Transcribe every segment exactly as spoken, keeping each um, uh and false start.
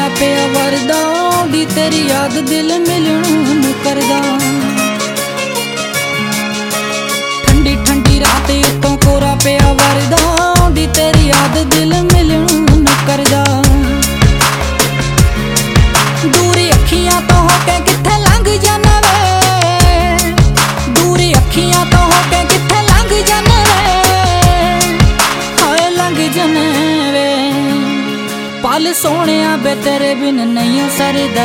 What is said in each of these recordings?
पिया वरदा, दी तेरी याद दिल मिलन नूं करदा। ठंडी ठंडी रात उत्तों कोरा पिया वरदा, दी तेरी याद दिल मिलन नूं करदा। दूरी अखियां तो होके किथे लंघ जाना वे, दूरी अखियां तो होके किथे लंघ जाना वे, हाय लंघ जाना वे। पल सोहणिया बे तेरे बिन नहीं सरदा,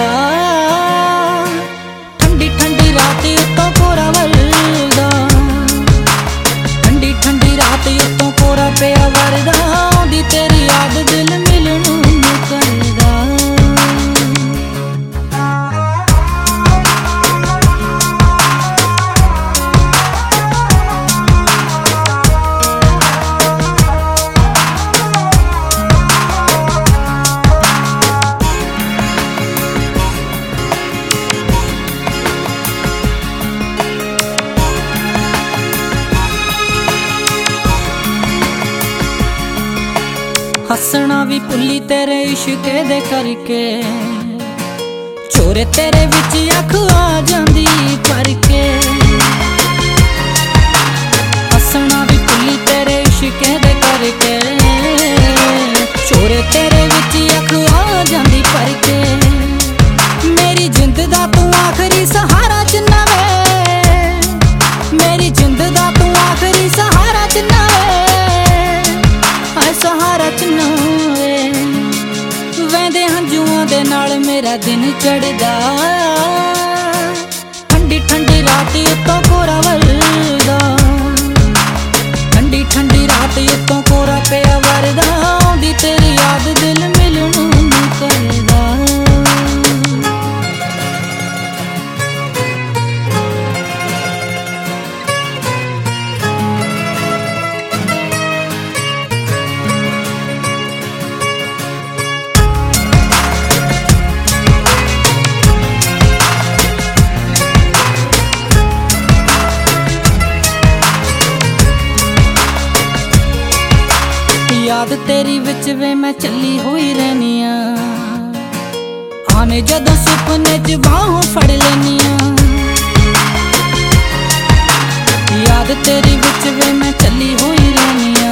ठंडी ठंडी रात उत्तों कोरा वरदा, ठंडी ठंडी रात उत्तों कोरा पिया वरदा, दी तेरी याद दिल मिलन नूं करदा। हसना भी भुली तेरे इश्के दे करके, चोरे तेरे विच अख आ जांदी भर के। हसना भी भुली तेरे इश्के दे करके, चोरे तेरे विच अख आ जांदी भर के। मेरी जिंद दा तू आखरी सहारा चन्ना वे, मेरी जिंद दा तू आखरी सहारा चन्ना वे, हाय सहारा चन्ना वे। वैंदे हंजुआं दे नाल मेरा दिन चढ़दा, ठंडी ठंडी रात उत्तों कोरा वरदा, ठंडी ठंडी रात उत्तों कोरा पिया वरदा, दी तेरी याद दिल मिलन नूं करदा। याद तेरी विच वे मैं चली हुई रहनिया, आने जदों सुपने च बाहों फड़ लेनिया। याद तेरी विच वे मैं चली हुई रहनिया,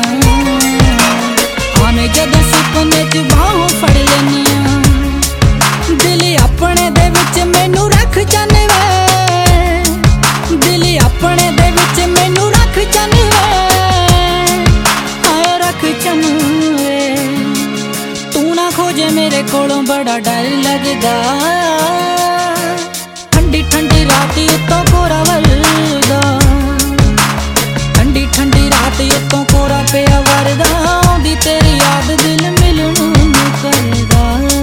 आने जदों सुपने च बाहों फड़ लेनिया। दिल अपने दे विच मैनू रख जाने वे, दिल अपने दे विच मैनू रख जाने वे, वे। तू ना खोजे मेरे कोलों बड़ा डर लगदा, ठंडी ठंडी रात उत्तों कोरा वरदा, ठंडी ठंडी रात उत्तों कोरा पिया वरदा, दी तेरी याद दिल मिलन नूं करदा।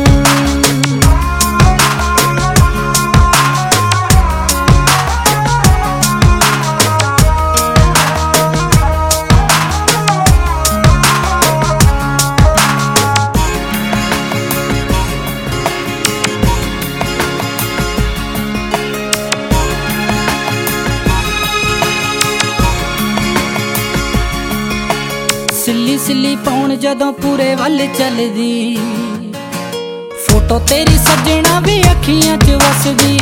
सिल्ली सिल्ली पौन जदों पूरे वल चलदी, फोटो तेरी सजना भी अखियां च वसदी।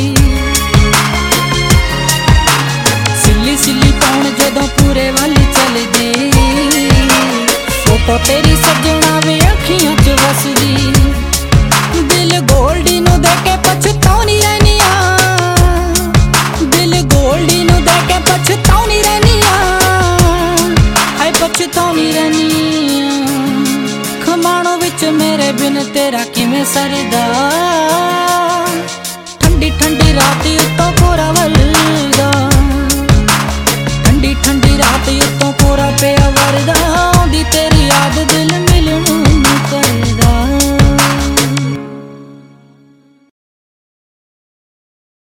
सिल्ली सिल्ली पौन जदों पूरे वल चलदी, फोटो तेरी सजना भी अखियां च वसदी। दिल गोल्डी नूं दे के पछताउनी रहनिया, दिल गोल्डी नूं दे के पछताउनी रहनिया, हाय पछताउनी रहनिया। खमाणों विच मेरे बिन तेरा किवें सरदा, ठंडी ठंडी रात उत्तों कोरा वरदा, ठंडी ठंडी रात उत्तों कोरा पिया वरदा, दी तेरी याद दिल मिलन नूं करदा।